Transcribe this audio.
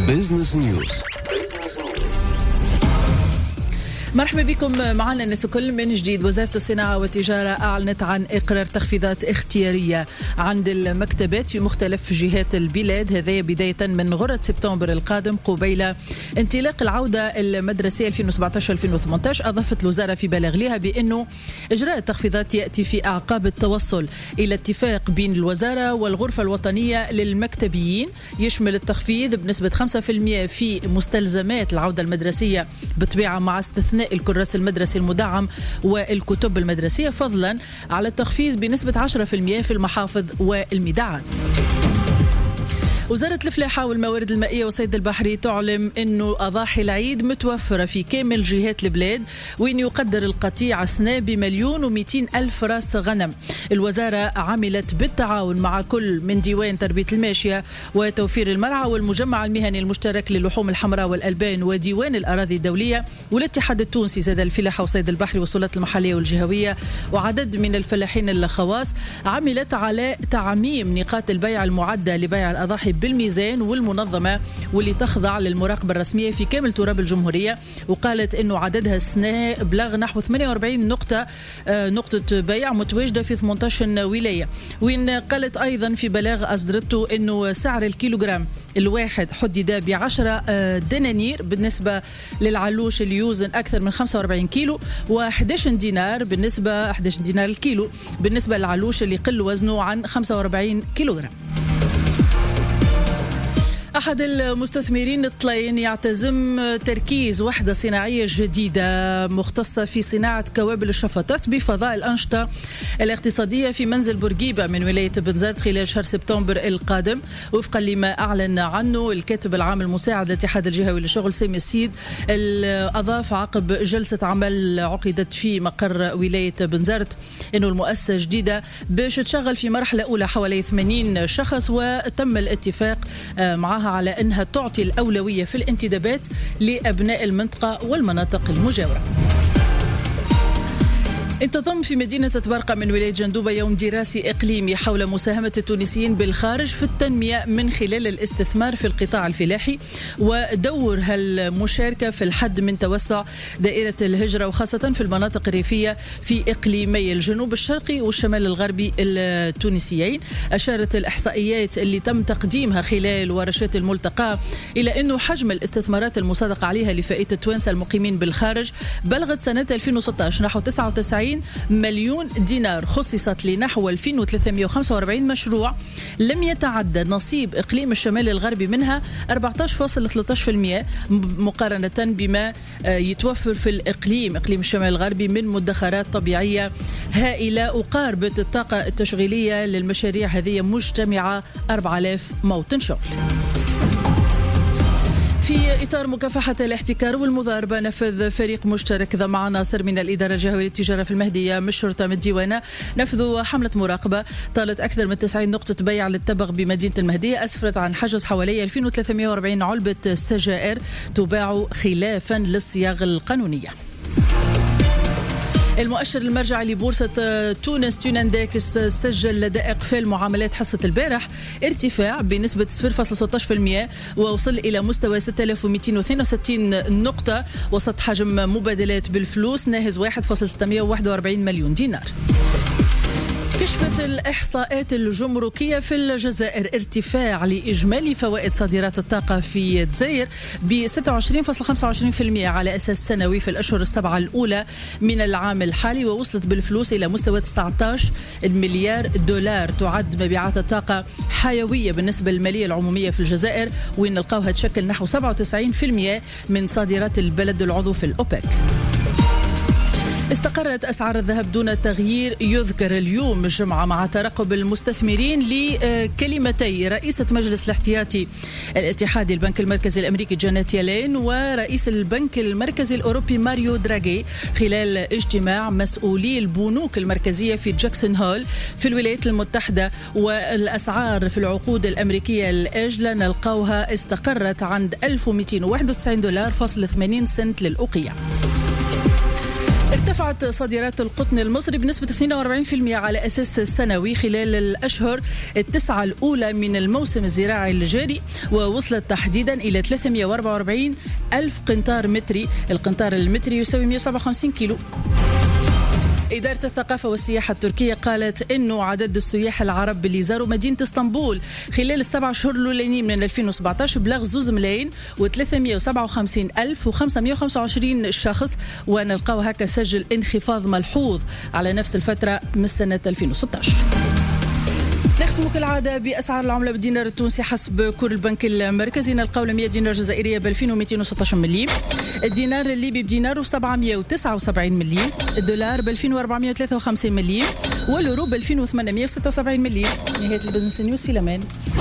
بيزنس نيوز. مرحبا بكم معنا الناس الكل من جديد. وزارة الصناعة والتجارة أعلنت عن إقرار تخفيضات اختيارية عند المكتبات في مختلف جهات البلاد، هذا بداية من غرة سبتمبر القادم قبيل انطلاق العودة المدرسية 2017-2018. أضافت الوزارة في بلاغ لها بأنه إجراء التخفيضات يأتي في أعقاب التوصل إلى اتفاق بين الوزارة والغرفة الوطنية للمكتبيين يشمل التخفيض بنسبة 5% في مستلزمات العودة المدرسية بطبيعة مع استثناء الكراس المدرسي المدعم والكتب المدرسية، فضلا على التخفيض بنسبة 10% في المحافظ والميداعات. وزارة الفلاحة والموارد المائية والصيد البحري تعلم أنه أضاحي العيد متوفرة في كامل جهات البلاد، وإن يقدر القطيع السنة ب1,200,000 راس غنم. الوزارة عملت بالتعاون مع كل من ديوان تربية الماشية وتوفير المرعى والمجمع المهني المشترك للحوم الحمراء والألبان وديوان الأراضي الدولية والاتحاد التونسي زاد الفلاحة والصيد البحري والسلطات المحلية والجهوية وعدد من الفلاحين الخواص، عملت على تعميم نقاط البيع المعدة لبيع الأضاحي بالميزان والمنظمة واللي تخضع للمراقبة الرسمية في كامل تراب الجمهورية. وقالت أنه عددها السنة بلغ نحو 48 نقطة بيع متواجدة في 18 ولاية. وين قالت أيضا في بلاغ أصدرته أنه سعر الكيلوغرام الواحد حدد ب10 دنانير بالنسبة للعلوش اللي يوزن أكثر من 45 كيلو، و11 دينار بالنسبة 11 دينار الكيلو بالنسبة للعلوش اللي يقل وزنه عن 45 كيلوغرام. أحد المستثمرين الطلين يعتزم تركيز وحدة صناعية جديدة مختصة في صناعة كوابل الشفطات بفضاء الأنشطة الاقتصادية في منزل بورقيبة من ولاية بنزرت خلال شهر سبتمبر القادم، وفقا لما أعلن عنه الكاتب العام المساعد للاتحاد الجهوي للشغل سامي السيد. أضاف عقب جلسة عمل عقدت في مقر ولاية بنزرت أنه المؤسسة جديدة باش تشغل في مرحلة أولى حوالي 80 شخص، وتم الاتفاق معها على أنها تعطي الأولوية في الانتدابات لأبناء المنطقة والمناطق المجاورة. انتظم في مدينة تبرقة من ولاية جندوبة يوم دراسي إقليمي حول مساهمة التونسيين بالخارج في التنمية من خلال الاستثمار في القطاع الفلاحي ودور هالمشاركة في الحد من توسع دائرة الهجرة وخاصة في المناطق الريفية في إقليمي الجنوب الشرقي والشمال الغربي التونسيين. أشارت الإحصائيات اللي تم تقديمها خلال ورشات الملتقى إلى أنه حجم الاستثمارات المصادق عليها لفئة التوانسة المقيمين بالخارج بلغت سنة 2016 نحو 99 مليون دينار، خصصت لنحو 2345 مشروع، لم يتعدى نصيب إقليم الشمال الغربي منها 14.13% مقارنة بما يتوفر في إقليم الشمال الغربي من مدخرات طبيعية هائلة. وقاربت الطاقة التشغيلية للمشاريع هذه مجتمعة 4000 موطن شغل. في إطار مكافحة الاحتكار والمضاربة، نفذ فريق مشترك ذا عناصر من الإدارة الجهوية للتجارة في المهدية من الشرطة من الديوانة نفذوا حملة مراقبة طالت أكثر من 90 نقطة بيع للتبغ بمدينة المهدية، أسفرت عن حجز حوالي 2340 علبة سجائر تباع خلافا للصياغ القانونية. المؤشر المرجعي لبورصة تونس تونانداكس سجل لدى إقفال معاملات حصة البارح ارتفاع بنسبة 0.16% ووصل إلى مستوى 6262 نقطة وسط حجم مبادلات بالفلوس ناهز 1.641 مليون دينار. كشفت الإحصاءات الجمركية في الجزائر ارتفاع لإجمالي فوائد صادرات الطاقة في الجزائر ب 26.25% على أساس سنوي في الأشهر السبعة الأولى من العام الحالي، ووصلت بالفلوس إلى مستوى 19 مليار دولار. تعد مبيعات الطاقة حيوية بالنسبة للمالية العمومية في الجزائر، وإن نلقاوها تشكل نحو 97% من صادرات البلد العضو في الأوبك. استقرت أسعار الذهب دون تغيير. يذكر اليوم الجمعة مع ترقب المستثمرين لكلمتي رئيسة مجلس الاحتياطي الاتحادي البنك المركزي الأمريكي جانيت يالين ورئيس البنك المركزي الأوروبي ماريو دراغي خلال اجتماع مسؤولي البنوك المركزية في جاكسون هول في الولايات المتحدة. والأسعار في العقود الأمريكية الآجلة نلقاوها استقرت عند $1291.80 للأوقية. ارتفعت صادرات القطن المصري بنسبة 42% على أساس سنوي خلال الأشهر التسعة الأولى من الموسم الزراعي الجاري، ووصلت تحديدا إلى 344 ألف قنطار متري. القنطار المتري يساوي 157 كيلو. إدارة الثقافة والسياحة التركية قالت إنه عدد السياح العرب اللي زاروا مدينة اسطنبول خلال السبع شهور الأولانيين من 2017 بلغ 2,357,525 شخص، ونلقاو هكا سجل انخفاض ملحوظ على نفس الفترة من سنة 2016. نختم كالعادة بأسعار العملة بالدينار التونسي حسب كور البنك المركزي. نلقاو 100 دينار جزائرية ب 2216 مليم، الدينار الليبي بدينار 779 مليم، الدولار ب 2453 مليم، واليورو ب 2876 مليم. نهاية البزنس نيوز، في الأمان.